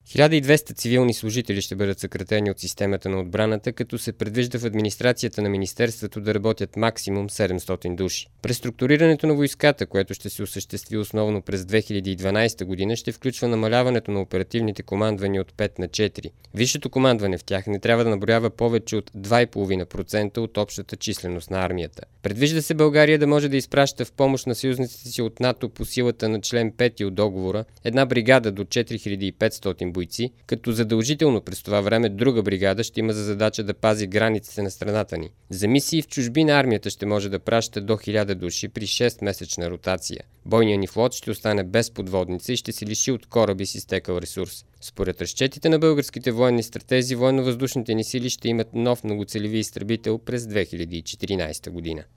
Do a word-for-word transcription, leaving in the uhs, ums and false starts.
хиляда и двеста цивилни служители ще бъдат съкратени от системата на отбраната, като се предвижда в администрацията на Министерството да работят максимум седемстотин души. Преструктурирането на войската, което ще се осъществи основно през две хиляди и дванадесета година, ще включва намаляването на оперативните командвания от пет на четири. Висшето командване в тях не трябва да наброява повече от два цяло и пет процента от общата численост на армията. Предвижда се България да може да изпраща в помощ на съюзниците си от НАТО по силата на член пети от договора една бригада до четири хиляди и петстотин бойци, като задължително през това време друга бригада ще има за задача да пази границите на страната ни. За мисии в чужбина армията ще може да праща до хиляда души при шестмесечна ротация. Бойният ни флот ще остане без подводница и ще се лиши от кораби с изтекал ресурс. Според разчетите на българските военни стратези, военно-въздушните ни сили ще имат нов многоцелеви изтребител през две хиляди и четиринадесета година.